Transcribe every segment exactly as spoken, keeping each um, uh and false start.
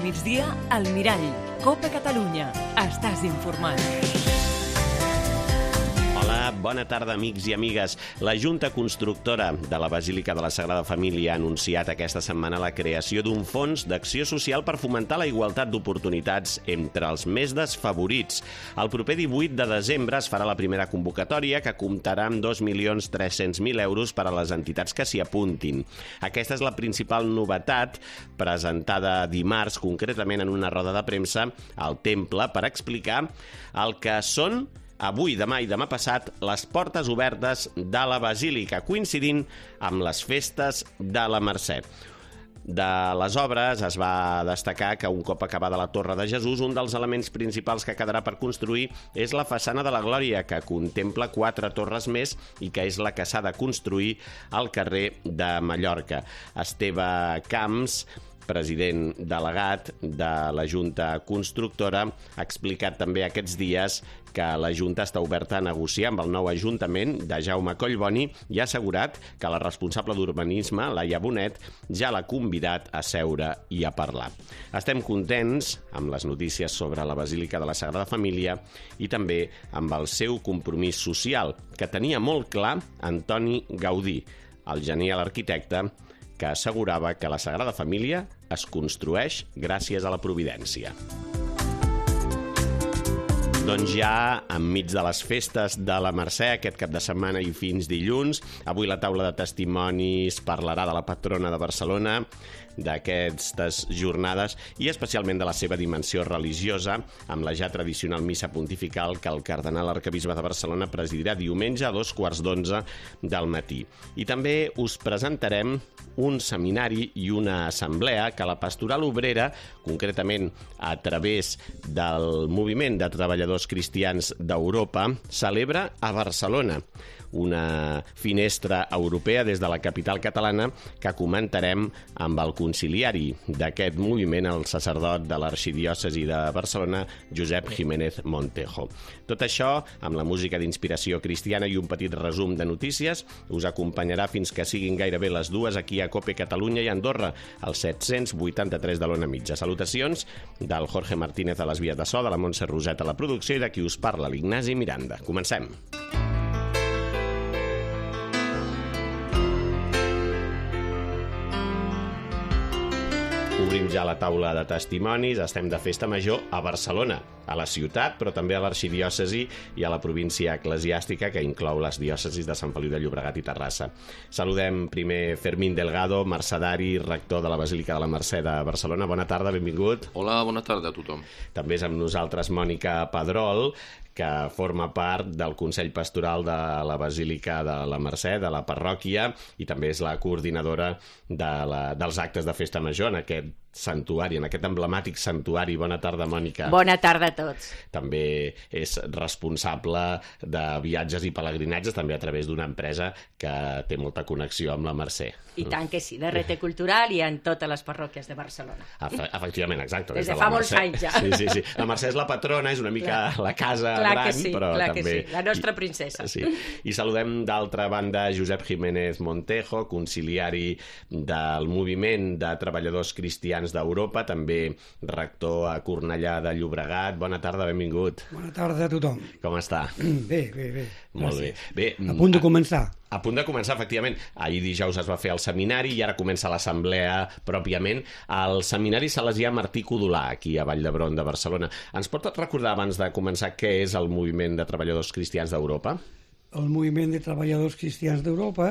migdia, al Mirall. Copa Catalunya. Estàs informat. Hola, bona tarda, amics i amigues. La Junta Constructora de la Basílica de la Sagrada Família ha anunciat aquesta setmana la creació d'un fons d'acció social per fomentar la igualtat d'oportunitats entre els més desfavorits. El proper divuit de desembre es farà la primera convocatòria, que comptarà amb dos milions tres-cents mil euros per a les entitats que s'hi apuntin. Aquesta és la principal novetat presentada dimarts, concretament en una roda de premsa al Temple, per explicar el que són avui, demà i demà passat, les portes obertes de la Basílica, coincidint amb les festes de la Mercè. De les obres es va destacar que un cop acabada la Torre de Jesús, un dels elements principals que quedarà per construir és la façana de la Glòria, que contempla quatre torres més i que és la que s'ha de construir al carrer de Mallorca. Esteve Camps, president delegat de la Junta Constructora, ha explicat també aquests dies que la Junta està oberta a negociar amb el nou Ajuntament de Jaume Collboni i ha assegurat que la responsable d'urbanisme, Laia Bonet, ja l'ha convidat a seure i a parlar. Estem contents amb les notícies sobre la Basílica de la Sagrada Família i també amb el seu compromís social, que tenia molt clar Antoni Gaudí, el genial arquitecte que assegurava que la Sagrada Família es construeix gràcies a la providència. Doncs ja enmig de les festes de la Mercè, aquest cap de setmana i fins dilluns, avui la taula de testimonis parlarà de la patrona de Barcelona, d'aquestes jornades i especialment de la seva dimensió religiosa, amb la ja tradicional missa pontifical que el cardenal arquebisbe de Barcelona presidirà diumenge a dos quarts d'onze del matí. I també us presentarem un seminari i una assemblea que la Pastoral Obrera, concretament a través del Moviment de Treballadors Cristians d'Europa, celebra a Barcelona, una finestra europea des de la capital catalana que comentarem amb el conciliari d'aquest moviment, el sacerdot de l'arxidiòcesi de Barcelona, Josep Jiménez Montejo. Tot això, amb la música d'inspiració cristiana i un petit resum de notícies, us acompanyarà fins que siguin gairebé les dues aquí a Cope Catalunya i Andorra, al set-cents vuitanta-tres de l'Ona Mitja. Salutacions del Jorge Martínez a les vies de so, de la Montse Roset a la producció i de qui us parla, l'Ignasi Miranda. Comencem. Obrim ja la taula de testimonis. Estem de festa major a Barcelona, a la ciutat, però també a l'arxidiòcesi i a la província eclesiàstica, que inclou les diòcesis de Sant Feliu de Llobregat i Terrassa. Saludem primer Fermín Delgado, mercedari, rector de la Basílica de la Mercè de Barcelona. Bona tarda, benvingut. Hola, bona tarda a tothom. També és amb nosaltres Mònica Pedrol, que forma part del Consell Pastoral de la Basílica de la Mercè, de la parròquia, i també és la coordinadora de la, dels actes de Festa Major en aquest santuari, en aquest emblemàtic santuari. Bona tarda, Mònica. Bona tarda a tots. També és responsable de viatges i pelegrinatges, també a través d'una empresa que té molta connexió amb la Mercè. I tant que sí, de R T Cultural i en totes les parròquies de Barcelona. Efe, efectivament, exacte. Des de fa molts anys ja. Sí, sí, sí. La Mercè és la patrona, és una mica la casa clar gran, que sí, però clar també... que sí, la nostra princesa. Sí. I saludem d'altra banda Josep Jiménez Montejo, conciliari del Moviment de Treballadors Cristians d'Europa, també rector a Cornellà de Llobregat. Bona tarda, benvingut. Bona tarda a tothom. Com està? Bé, bé, bé. Molt bé. bé. A punt de començar. A punt de començar, efectivament. Ahir dijous es va fer el seminari i ara comença l'assemblea pròpiament. El seminari Salesià Martí Codolà, aquí a Vall d'Hebron de Barcelona. Ens pot recordar, abans de començar, què és el Moviment de Treballadors Cristians d'Europa? El Moviment de Treballadors Cristians d'Europa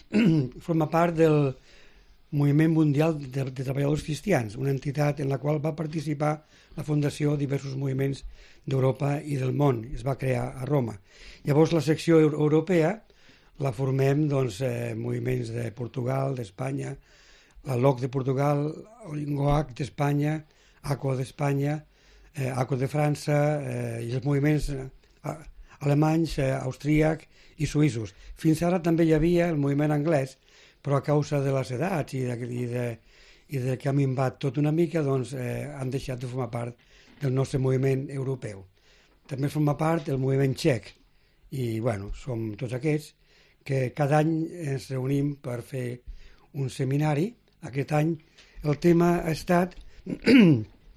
forma part del Moviment Mundial de, de Treballadors Cristians, una entitat en la qual va participar la Fundació diversos moviments d'Europa i del món. Es va crear a Roma. Llavors la secció europea la formem doncs, eh, moviments de Portugal, d'Espanya, la L O C de Portugal, Olingoac d'Espanya, A C O d'Espanya, eh, A C O de França eh, i els moviments eh, alemanys, eh, austríac i suïssos. Fins ara també hi havia el moviment anglès, però a causa de les edats i de, i de, i de que ha minvat tot una mica, doncs eh, han deixat de formar part del nostre moviment europeu. També forma part del moviment txec i, bueno, som tots aquests que cada any ens reunim per fer un seminari. Aquest any el tema ha estat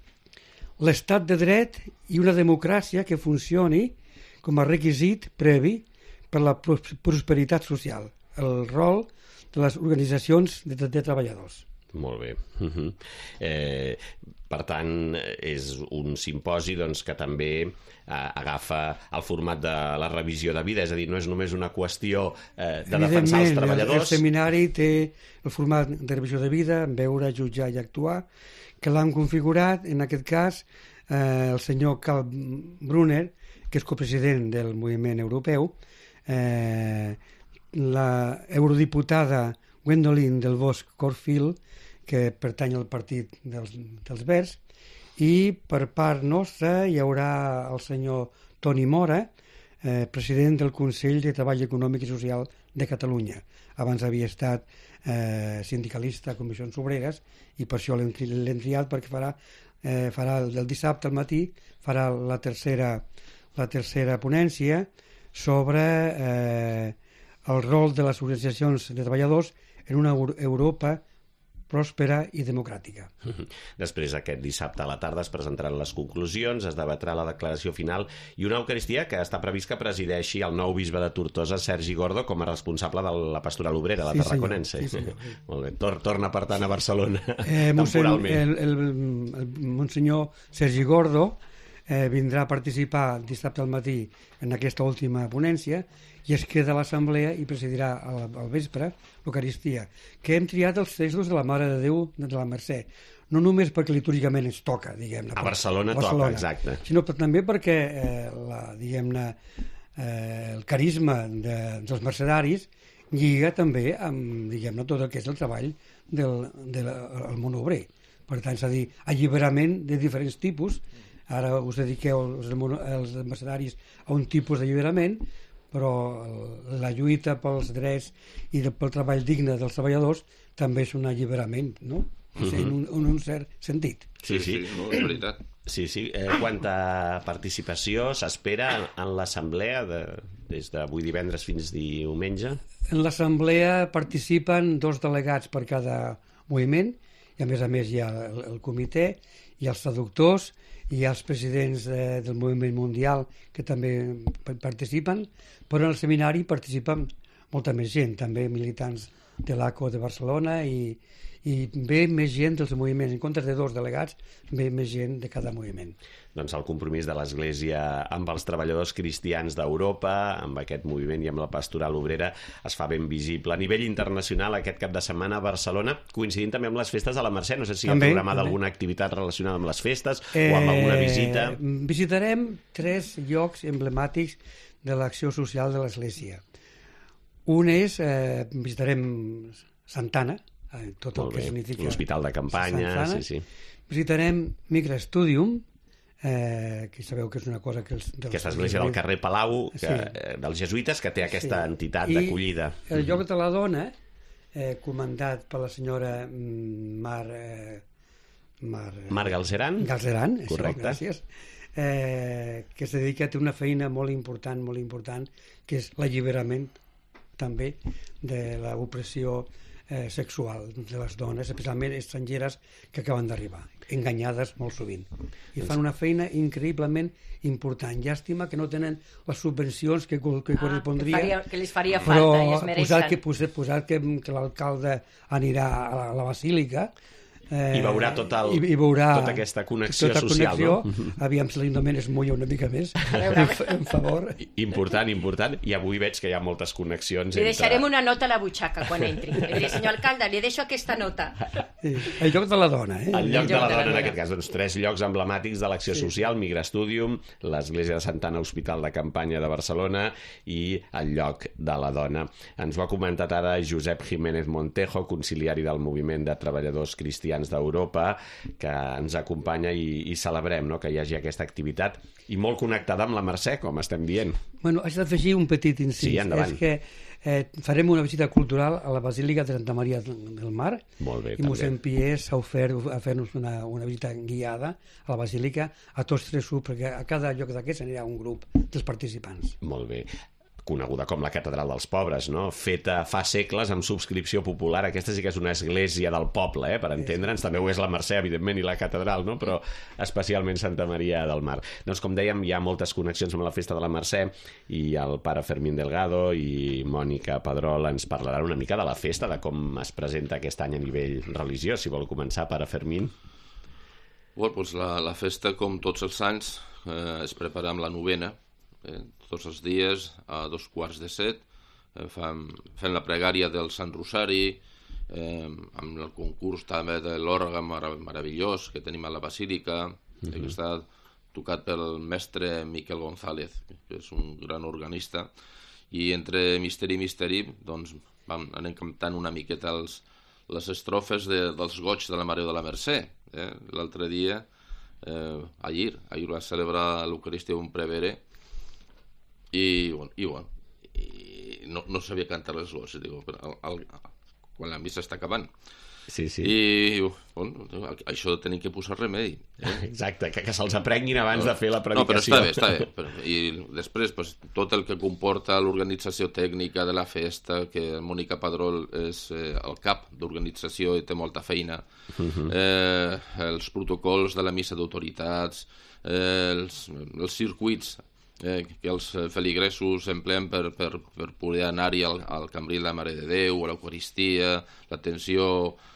l'estat de dret i una democràcia que funcioni com a requisit previ per la prosperitat social, el rol de les organitzacions de, de treballadors. Molt bé. Uh-huh. eh, per tant, és un simposi doncs, que també eh, agafa el format de la revisió de vida, és a dir, no és només una qüestió eh, de defensar els treballadors. El, el seminari té el format de revisió de vida, veure, jutjar i actuar, que l'han configurat, en aquest cas, eh, el senyor Karl Brunner, que és copresident del moviment europeu, eh, la eurodiputada Gwendolyn del Bosch Corfield, que pertany al partit dels, dels Verds, i per part nostra hi haurà el senyor Toni Mora, eh, president del Consell de Treball Econòmic i Social de Catalunya. Abans havia estat eh, sindicalista a Comissions Obreres i per això l'hem triat perquè farà, eh, farà el, el dissabte al matí farà la tercera, la tercera ponència sobre eh, el rol de les organitzacions de treballadors en una Europa pròspera i democràtica. Després, aquest dissabte a la tarda es presentaran les conclusions, es debatrà la declaració final i una Eucaristia que està previst que presideixi el nou bisbe de Tortosa, Sergi Gordo, com a responsable de la pastoral obrera, la sí, tarraconense. Sí, senyor. Sí. Molt bé. Tor torna, per tant, a Barcelona eh, temporalment. El, el, el, el Monsenyor Sergi Gordo eh, vindrà a participar dissabte al matí en aquesta última ponència i es queda a l'assemblea i presidirà al, al vespre l'Eucaristia, que hem triat els textos de la Mare de Déu de la Mercè, no només perquè litúrgicament ens toca, diguem-ne. A Barcelona, a Barcelona toca, exacte. Sinó també perquè eh, la, diguem-ne, eh, el carisma de, dels mercedaris lliga també amb, diguem-ne, tot el que és el treball del, del el món obrer. Per tant, és a dir, alliberament de diferents tipus. Ara us dediqueu els, els mercedaris a un tipus d'alliberament, però la lluita pels drets i pel treball digne dels treballadors també és un alliberament, no? Mm-hmm. en, un, en un cert sentit. Sí, sí, sí, no, és veritat. Sí, sí. Eh, quanta participació s'espera en, en l'assemblea de, des d'avui divendres fins diumenge? En l'assemblea participen dos delegats per cada moviment i a més a més hi ha el, el comitè i els traductors i hi ha els presidents de, del moviment mundial que també participen, però en el seminari participen molta més gent, també militants de l'A C O de Barcelona i, i ve més gent dels moviments, en comptes de dos delegats, ve més gent de cada moviment. Doncs el compromís de l'Església amb els treballadors cristians d'Europa, amb aquest moviment i amb la pastoral obrera, es fa ben visible. A nivell internacional, aquest cap de setmana a Barcelona, coincidint també amb les festes de la Mercè, no sé si hi ha també, programada també. alguna activitat relacionada amb les festes eh, o amb alguna visita. Visitarem tres llocs emblemàtics de l'acció social de l'Església. Un és, eh, visitarem Santana, eh, tot el Molt que bé. significa L'Hospital de Campanya, Santana. sí, sí. Visitarem Migra Studium, eh, que sabeu que és una cosa que... Els, dels, Aquesta església del carrer Palau, que, Sí. eh, dels jesuïtes, que té aquesta sí. entitat I d'acollida. el lloc de la dona, eh, comandat per la senyora mm, Mar... Eh, Mar, eh, Mar Galceran? Galceran, això, Correcte. gràcies. Eh, que es dedica a té una feina molt important, molt important, que és l'alliberament també de l'opressió eh, sexual de les dones, especialment estrangeres que acaben d'arribar, enganyades molt sovint. I fan una feina increïblement important. Llàstima que no tenen les subvencions que, que Ah, correspondria. que, faria, que les faria Però falta i es mereixen. posar que, posar, posar que, que l'alcalde anirà a la, a la basílica eh, I veurà, tot el, i, i veurà tota aquesta connexió tota social. connexió, No? aviam si l'Indomen es mulla una mica més en, en favor. Important, important. I avui veig que hi ha moltes connexions Li entre... deixarem una nota a la butxaca quan entri. Li diré, senyor alcalde, li deixo aquesta nota. Sí, el lloc de la dona, eh? El lloc de la dona, en dona. aquest cas, doncs, tres llocs emblemàtics de l'acció Sí. social, Migra Studium, l'Església de Santana Hospital de Campanya de Barcelona i el lloc de la dona. Ens ho ha comentat ara Josep Jiménez Montejo, conciliari del Moviment de Treballadors Cristians d'Europa, que ens acompanya i, i celebrem, no?, que hi hagi aquesta activitat i molt connectada amb la Mercè, com estem dient. Bueno, haig d'afegir un petit incís. Sí, endavant. És que eh, farem una visita cultural a la Basílica de Santa Maria del Mar. Molt bé, I mossèn també. Piés s'ha ofert a fer-nos una, una visita guiada a la Basílica a tots tres grups, perquè a cada lloc d'aquests anirà un grup dels participants. Molt bé. coneguda com la Catedral dels Pobres, no? Feta fa segles amb subscripció popular. Aquesta sí que és una església del poble, eh? Per entendre'ns. També ho és la Mercè, evidentment, i la Catedral, no? Però especialment Santa Maria del Mar. Doncs, com dèiem, hi ha moltes connexions amb la festa de la Mercè, i el pare Fermín Delgado i Mònica Pedrol ens parlaran una mica de la festa, de com es presenta aquest any a nivell religiós. Si vol començar, pare Fermín. Bueno, doncs la, la festa, com tots els anys, eh, es prepara amb la novena. Eh, tots els dies a dos quarts de set eh, fem, fem la pregària del Sant Rosari, eh, amb el concurs també de l'òrgan marav meravellós que tenim a la Basílica, mm-hmm. que està tocat pel mestre Miquel González, que és un gran organista, i entre misteri i misteri doncs, vam, anem cantant una miqueta els, les estrofes de, dels goig de la Mare de la Mercè. Eh? L'altre dia, eh, ahir, ahir va celebrar l'Eucaristia un prevere, i, bueno, i, bueno, i no, no sabia cantar les goig, digo, el, el, quan la missa està acabant. Sí, sí. I bueno, això tenim que posar remei. Eh? Exacte, que, que se'ls aprenguin abans no, de fer la predicació. No, però està bé, està bé. Però, i després, pues, tot el que comporta l'organització tècnica de la festa, que Mònica Pedrol és eh, el cap d'organització i té molta feina, uh-huh. eh, els protocols de la missa d'autoritats, eh, els, els circuits eh, que els feligresos empleen per, per, per poder anar-hi al, al Cambril de la Mare de Déu, a l'Eucaristia, l'atenció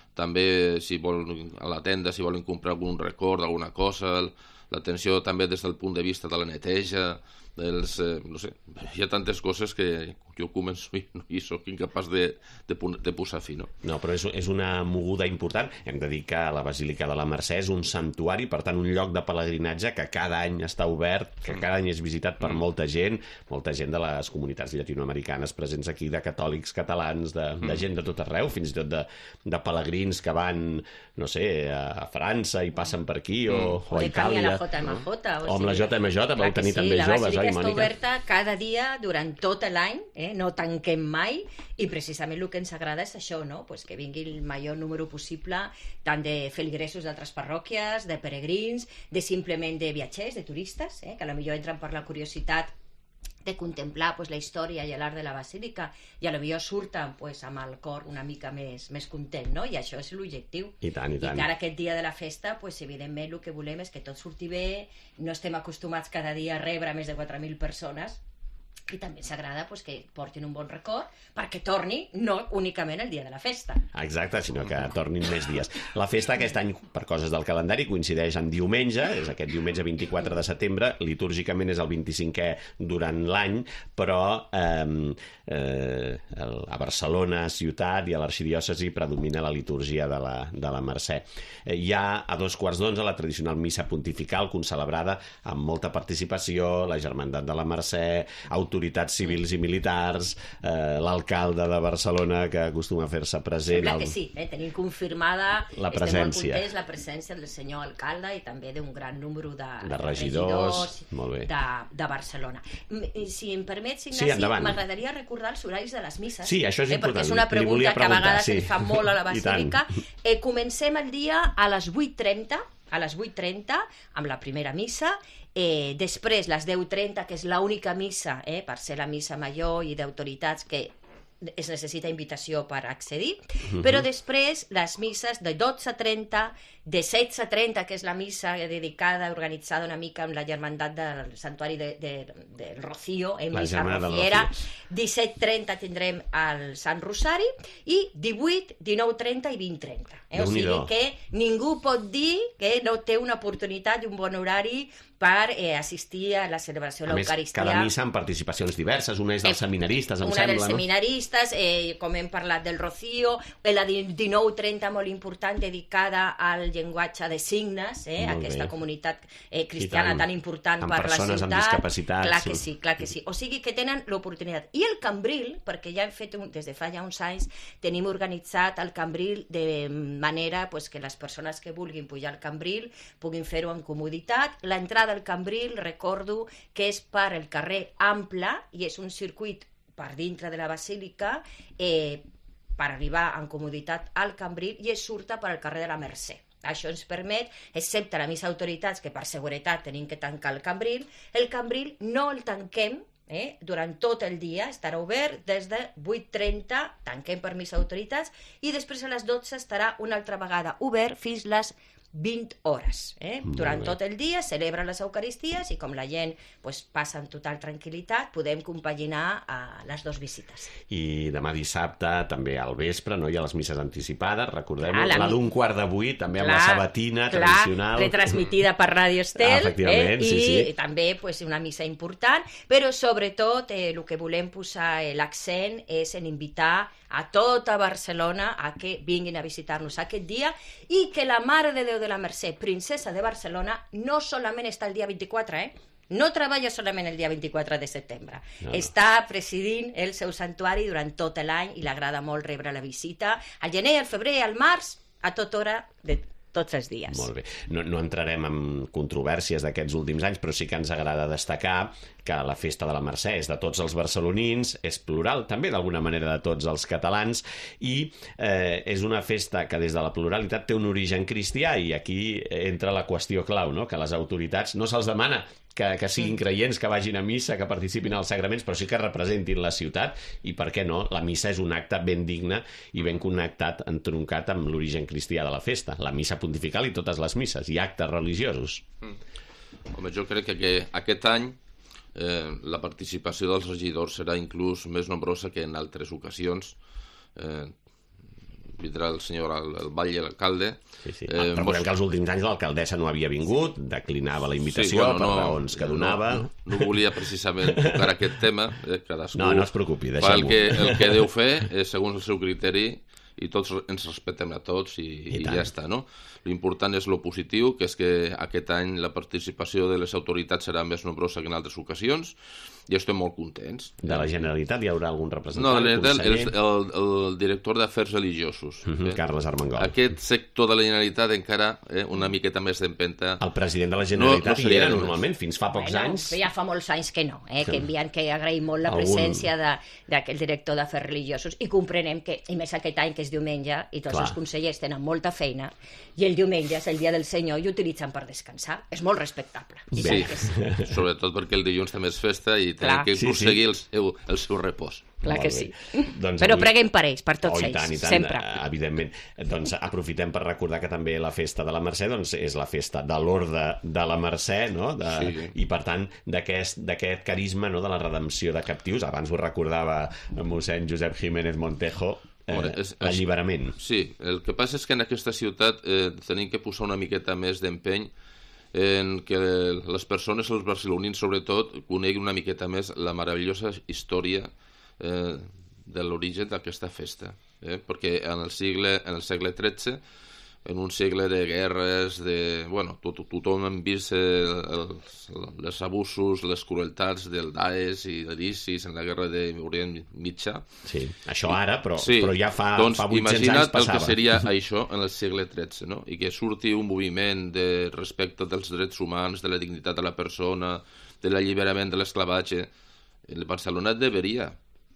també si volen, a la tenda, si volen comprar algun record, alguna cosa, l'atenció també des del punt de vista de la neteja, dels, eh, no sé, hi ha tantes coses que jo començo i, i soc incapaç de, de, de posar fi, no? No, però és, és una moguda important. Hem de dir que la Basílica de la Mercè és un santuari, per tant, un lloc de pelegrinatge que cada any està obert, que cada any és visitat per molta gent, molta gent de les comunitats llatinoamericanes presents aquí, de catòlics catalans, de, de gent de tot arreu, fins i tot de, de pelegrins que van, no sé, a França i passen per aquí, o, o a Itàlia. O la J M J. O, o amb la J M J, vau tenir també joves, oi, Mònica? Està oberta cada dia durant tot l'any, eh? No tanquem mai, i precisament el que ens agrada és això, no? Pues que vingui el major número possible tant de feligresos d'altres parròquies, de peregrins, de simplement de viatgers, de turistes, eh? Que potser entren per la curiositat de contemplar pues, la història i l'art de la Basílica, i a lo millor surten pues, amb el cor una mica més, més content, no? I això és l'objectiu. I tant, i tant. I que ara aquest dia de la festa, pues, evidentment el que volem és que tot surti bé, no estem acostumats cada dia a rebre més de quatre mil persones, i també ens agrada pues, que portin un bon record perquè torni no únicament el dia de la festa. Exacte, sinó que tornin més dies. La festa aquest any, per coses del calendari, coincideix en diumenge, és aquest diumenge vint-i-quatre de setembre, litúrgicament és el vint-i-cinquè durant l'any, però eh, eh, a Barcelona, ciutat, i a l'arxidiòcesi predomina la litúrgia de la, de la Mercè. Eh, hi ha a dos quarts d'onze la tradicional missa pontifical concelebrada amb molta participació, la Germandat de la Mercè, autoritats civils i militars, eh, l'alcalde de Barcelona que acostuma a fer-se present. Sembla que sí, eh? Tenim confirmada la presència. Estem molt contents, la presència del senyor alcalde i també d'un gran número de, de regidors, regidors molt bé. De, de Barcelona. Si em permets, Ignasi, sí, m'agradaria recordar els horaris de les misses. Sí, això és eh? important. Perquè és una pregunta que a vegades sí. Ens fa molt a la Basílica. Eh, comencem el dia a les vuit trenta, a les vuit trenta, amb la primera missa. Eh, després, les deu trenta, que és l'única missa, eh, per ser la missa major i d'autoritats que es necessita invitació per accedir, uh-huh. Però després les misses de dotze trenta, de setze trenta, que és la missa dedicada, organitzada una mica amb la germandat del santuari de, de, del Rocío, en la missa rociera, disset trenta tindrem el Sant Rosari, i divuit, dinou trenta i vint trenta. Eh? O sigui que ningú pot dir que no té una oportunitat i un bon horari per eh, assistir a la celebració de l'Eucaristia. A més, cada missa amb participacions diverses, una és dels seminaristes, em una sembla, dels no? seminaristes, eh, com hem parlat del Rocío, la dinou trenta molt important, dedicada al llenguatge de signes, eh, aquesta comunitat eh, cristiana tan important per la ciutat. Amb persones amb discapacitats. Clar que sí, clar que sí. O sigui que tenen l'oportunitat. I el Cambril, perquè ja hem fet, un, des de fa ja uns anys, tenim organitzat el Cambril de manera pues, que les persones que vulguin pujar al Cambril puguin fer-ho amb comoditat. L'entrada del Cambril, recordo que és per el carrer Ample i és un circuit per dintre de la Basílica eh, per arribar amb comoditat al Cambril, i es surta per al carrer de la Mercè. Això ens permet, excepte la missa autoritats, que per seguretat tenim que tancar el Cambril, el Cambril no el tanquem Eh? Durant tot el dia estarà obert des de vuit trenta, tanquem per missa autoritats, i després a les dotze estarà una altra vegada obert fins les vint hores. Eh? Durant tot el dia celebra les Eucaristies i com la gent pues, passa en total tranquil·litat, podem compaginar uh, les dues visites. I demà dissabte, també al vespre, no hi ha les misses anticipades, recordem-ho, la, la d'un quart de vuit, també clar, amb la sabatina clar, tradicional. Retransmitida per Ràdio Estel, ah, efectivament, eh? I sí, sí. també pues, una missa important, però sobretot eh, el que volem posar eh, l'accent és en invitar a tota Barcelona a que vinguin a visitar-nos aquest dia i que la Mare de Déu de la Mercè, princesa de Barcelona, no solament està el dia vint-i-quatre, eh? No treballa solament el dia vint-i-quatre de setembre. No, no. Està presidint el seu santuari durant tot l'any i li agrada molt rebre la visita al gener, al febrer, al març, a tota hora de tots els dies. Molt bé. No, no entrarem en controvèrsies d'aquests últims anys, però sí que ens agrada destacar que la Festa de la Mercè és de tots els barcelonins, és plural, també d'alguna manera de tots els catalans, i eh, és una festa que des de la pluralitat té un origen cristià, i aquí entra la qüestió clau, no? Que les autoritats no se'ls demana que, que siguin creients, que vagin a missa, que participin als sagraments, però sí que representin la ciutat, i per què no? La missa és un acte ben digne i ben connectat, entroncat amb l'origen cristià de la festa, la missa pontifical i totes les misses, i actes religiosos. Mm. Home, jo crec que aquest any eh, la participació dels regidors serà inclús més nombrosa que en altres ocasions. Eh, vindrà el senyor el, el Batlle, l'alcalde. Sí, sí. Eh, Recordem mos... que els últims anys l'alcaldessa no havia vingut, declinava la invitació, sí, bueno, per no, raons que donava. No, no, no volia precisament tocar aquest tema. Eh, cadascú no, no es preocupi, deixem-ho. Fa el que, el que deu fer, eh, segons el seu criteri, i tots ens respectem a tots i, I, i ja està, no? L'important és lo positiu, que és que aquest any la participació de les autoritats serà més nombrosa que en altres ocasions, i estem molt contents. De la Generalitat hi haurà algun representant? No, de la Generalitat, el, el, el director d'Afers Religiosos. Uh -huh, eh? Carles Armengol. Aquest sector de la Generalitat encara eh, una miqueta més d'empenta. El president de la Generalitat no, no hi era normalment, fins fa pocs bueno, anys. Ja fa molts anys que no, eh? que envien que agraïm molt la presència d'aquell director d'Afers Religiosos, i comprenem que, i més aquest any que és diumenge, i tots Clar. els consellers tenen molta feina, i el diumenge és el dia del Senyor i utilitzen per descansar. És molt respectable. Sí, sí. Sobretot perquè el dilluns també és festa i tenen que aconseguir sí, sí. el, seu, el seu repòs. Clar que sí. Doncs Però avui... preguem per ells, per tots oh, ells, tant, tant, sempre. Evidentment. Doncs aprofitem per recordar que també la festa de la Mercè doncs, és la festa de l'Orde de la Mercè, no? de... sí. i per tant d'aquest carisma, no? de la redempció de captius. Abans ho recordava mossèn Josep Jiménez Montejo, Eh, Home, és, l'alliberament. Sí, el que passa és que en aquesta ciutat eh, tenim que posar una miqueta més d'empeny en que les persones, els barcelonins sobretot, coneguin una miqueta més la meravellosa història eh, de l'origen d'aquesta festa. Eh? Perquè en el segle, en el segle tretze, en un segle de guerres, de... Bueno, tot, tothom hem vist els, els abusos, les crueltats del Daesh i de l'ISIS en la guerra d'Orient Mitjà. Sí, això ara, però, sí. però ja fa, doncs, fa vuit-cents anys passava. Imagina't el que seria això en el segle tretze, no? I que surti un moviment de respecte dels drets humans, de la dignitat de la persona, de l'alliberament de l'esclavatge. El Barcelona deveria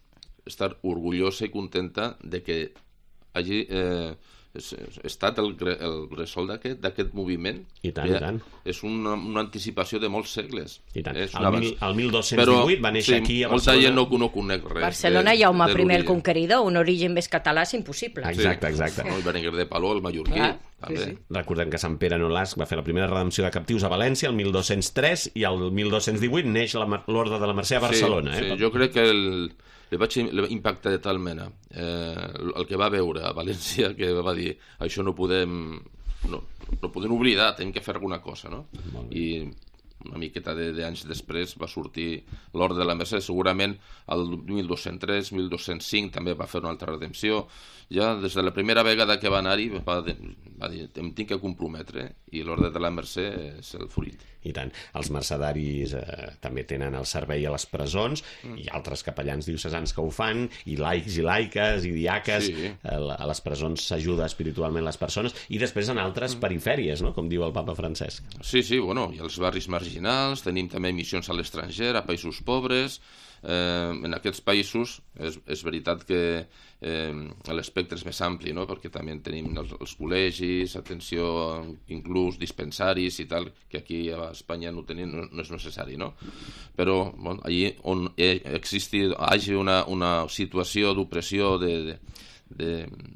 estar orgullosa i contenta de que hagi... Eh, ha estat el, el bressol d'aquest moviment. I tant, i tant. És una, una anticipació de molts segles. I tant. El, mil, el mil dos-cents divuit va néixer sí, aquí a Barcelona. Molta gent no, no conec res. Barcelona, Jaume primer el Conqueridor, un origen més català és impossible. Exacte, exacte. No, el Berenguer de Paló, el mallorquí. Clar, sí, sí. Recordem que Sant Pere Nolasc va fer la primera redempció de captius a València el mil dos-cents tres i el mil dos-cents divuit neix l'Orde de la Mercè a Barcelona. Sí, eh? sí. Jo crec que el... li vaig impactar de tal mena eh, el que va veure a València, que va dir això no podem no, no podem oblidar, hem que fer alguna cosa, no? I una miqueta d'anys després va sortir l'Orde de la Mercè. Segurament el mil dos-cents tres, mil dos-cents cinc també va fer una altra redempció. Ja des de la primera vegada que va anar-hi va, va dir, em tinc que comprometre, i l'Orde de la Mercè és el fruit. I tant. Els mercedaris eh, també tenen el servei a les presons, mm. i altres capellans diocesans que ho fan, i laics i laiques i diaques. Sí. A les presons s'ajuda espiritualment les persones, i després en altres mm. perifèries, no? Com diu el papa Francesc. Sí, sí, bueno, i els barris marginals, tenim també missions a l'estranger, a països pobres, eh, en aquests països és, és veritat que eh, l'espectre és més ampli, no? Perquè també tenim els, els col·legis, atenció, inclús dispensaris i tal, que aquí a Espanya no, tenim, no, no és necessari, no? Però bon, allí on existi, hagi una, una situació d'opressió, de, de, de,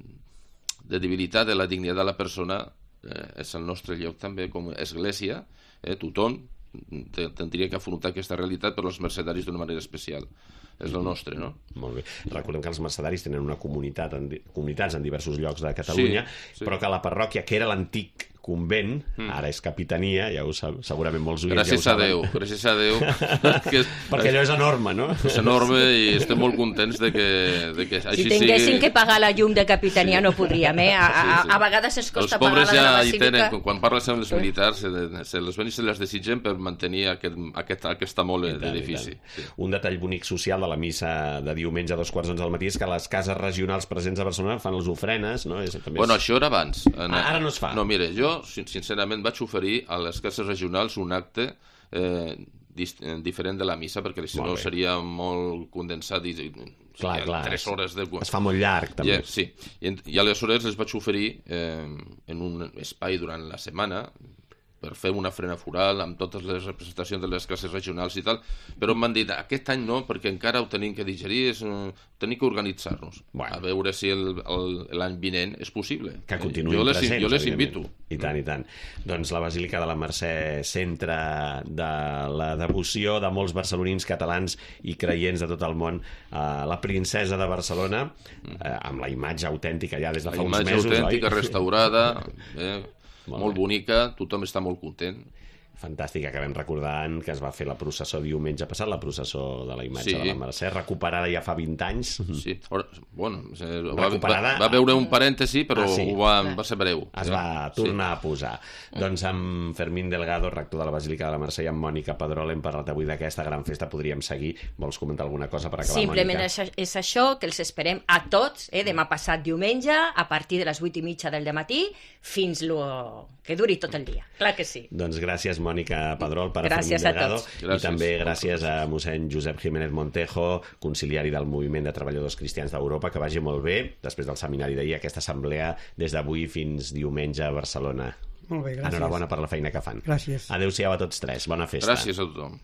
de debilitat de la dignitat de la persona, eh, és el nostre lloc també com a església, eh, tothom tindria que afrontar aquesta realitat, però els mercedaris d'una manera especial. És el nostre, no? Molt bé. Recordem que els mercedaris tenen una comunitat en, comunitats en diversos llocs de Catalunya, sí, sí. Però que la parròquia, que era l'antic convent, mm. ara és capitania, ja ho sab, segurament molts oients gràcies ja ho saben. A Déu, gràcies a Déu. que és, perquè allò és enorme, no? És enorme i estem molt contents de que, de que així sigui... Si tinguéssim sigui... que pagar la llum de capitania sí. no podríem, eh? A, a, sí, sí. a vegades es costa pagar la ja de la basílica. Tenen, quan parles amb els militars, se, se les ven i se les desitgen per mantenir aquest, aquest, aquesta mole d'edifici. Sí. Un detall bonic social de la missa de diumenge a dos quarts d'onze del matí és que les cases regionals presents a Barcelona fan les ofrenes, no? És, també és... Bueno, això era abans. En... Ah, ara no es fa. No, mira, jo, sincerament, vaig oferir a les cases regionals un acte eh, diferent de la missa, perquè si no seria molt condensat i, clar, clar, tres hores de... es fa molt llarg també. Yeah, sí, i, i aleshores les vaig oferir eh, en un espai durant la setmana per fer una frena foral amb totes les representacions de les classes regionals i tal, però m'han dit, aquest any no, perquè encara ho tenim que digerir, és, tenim que organitzar-nos, bueno. A veure si l'any vinent és possible. Que continuïn jo les, presents, jo les invito. I tant, i tant. Doncs la Basílica de la Mercè, centre de la devoció de molts barcelonins, catalans i creients de tot el món, eh, la princesa de Barcelona, eh, amb la imatge autèntica ja des de fa uns mesos, oi? La imatge autèntica, restaurada, eh? Molt, molt bonica, tothom està molt content. Fantàstic, acabem recordant que es va fer la processó diumenge passat, la processó de la imatge sí. de la Mercè, recuperada ja fa vint anys. Sí, bueno, va, va, va veure un parèntesi, però ah, sí. ho va, va ser breu. Es va tornar sí. a posar. Doncs amb Fermín Delgado, rector de la Basílica de la Mercè, i amb Mònica Pedrol hem parlat avui d'aquesta gran festa. Podríem seguir. Vols comentar alguna cosa per acabar, Simplement Mònica? Simplement és això, que els esperem a tots, eh, demà passat diumenge, a partir de les vuit i mitja del dematí, fins lo que duri tot el dia. Clar que sí. Doncs gràcies, Mònica Pedrol, per gràcies Fermín Delgado. Gràcies. I també gràcies a mossèn Josep Jiménez Montejo, conciliari del Moviment de Treballadors Cristians d'Europa. Que vagi molt bé, després del seminari d'ahir, aquesta assemblea des d'avui fins diumenge a Barcelona. Molt bé, gràcies. Enhorabona per la feina que fan. Gràcies. Adéu-siau a tots tres. Bona festa. Gràcies a tothom.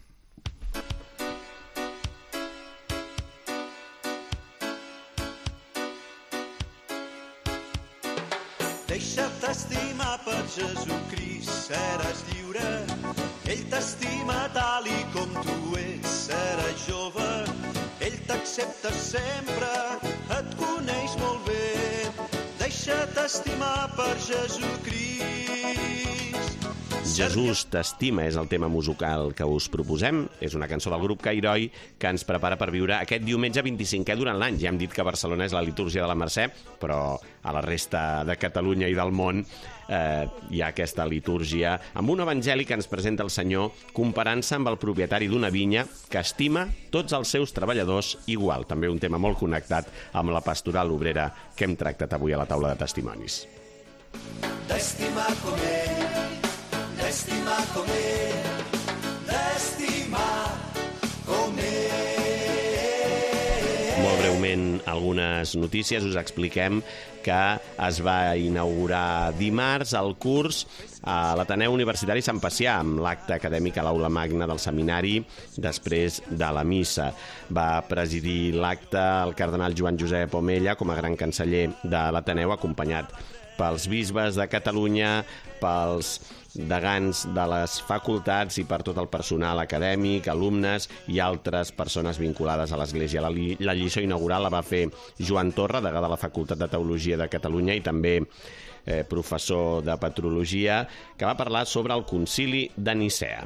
Deixa't estimar per Jesucrist, seràs lliure. Ell t'estima tal i com tu ets, seràs jove. Ell t'accepta sempre, et coneix molt bé. Deixa't estimar per Jesucrist. Jesús t'estima és el tema musical que us proposem. És una cançó del grup Cairoi que ens prepara per viure aquest diumenge vint-i-cinquè durant l'any. Ja hem dit que Barcelona és la litúrgia de la Mercè, però a la resta de Catalunya i del món eh, hi ha aquesta litúrgia amb un evangeli que ens presenta el Senyor comparant-se amb el propietari d'una vinya que estima tots els seus treballadors igual. També un tema molt connectat amb la pastoral obrera que hem tractat avui a la taula de testimonis. D'estimar com ell, d'estimar com ell, d'estimar com ell. Molt breument, algunes notícies. Us expliquem que es va inaugurar dimarts el curs a l'Ateneu Universitari Sant Pacià, amb l'acte acadèmic a l'Aula Magna del Seminari després de la missa. Va presidir l'acte el cardenal Joan Josep Omella com a gran canceller de l'Ateneu, acompanyat pels bisbes de Catalunya, pels degans de les facultats i per tot el personal acadèmic, alumnes i altres persones vinculades a l'Església. La, li la lliçó inaugural la va fer Joan Torra, degà de la Facultat de Teologia de Catalunya i també eh, professor de Patrologia, que va parlar sobre el concili de Nicea.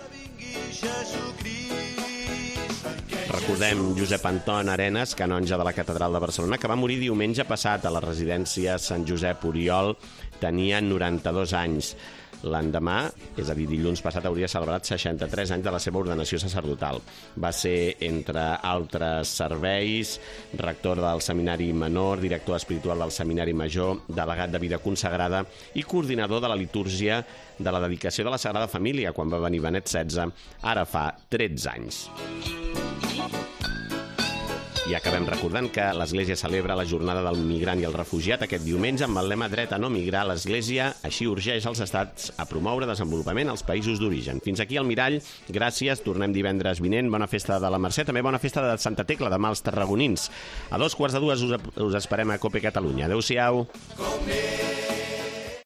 Recordem Josep Anton Arenas, canonge de la Catedral de Barcelona, que va morir diumenge passat a la residència Sant Josep Oriol. Tenia noranta-dos anys. L'endemà, és a dir, dilluns passat, hauria celebrat seixanta-tres anys de la seva ordenació sacerdotal. Va ser, entre altres serveis, rector del Seminari Menor, director espiritual del Seminari Major, delegat de vida consagrada i coordinador de la litúrgia de la dedicació de la Sagrada Família, quan va venir Benet setze, ara fa tretze anys. I acabem recordant que l'Església celebra la jornada del migrant i el refugiat aquest diumenge amb el lema Dret a no migrar. L'Església així urgeix els estats a promoure desenvolupament als països d'origen. Fins aquí el Mirall. Gràcies. Tornem divendres vinent. Bona festa de la Mercè. També bona festa de Santa Tecla, demà els tarragonins. A dos quarts de dues us, us esperem a Cope Catalunya. Adéu-siau.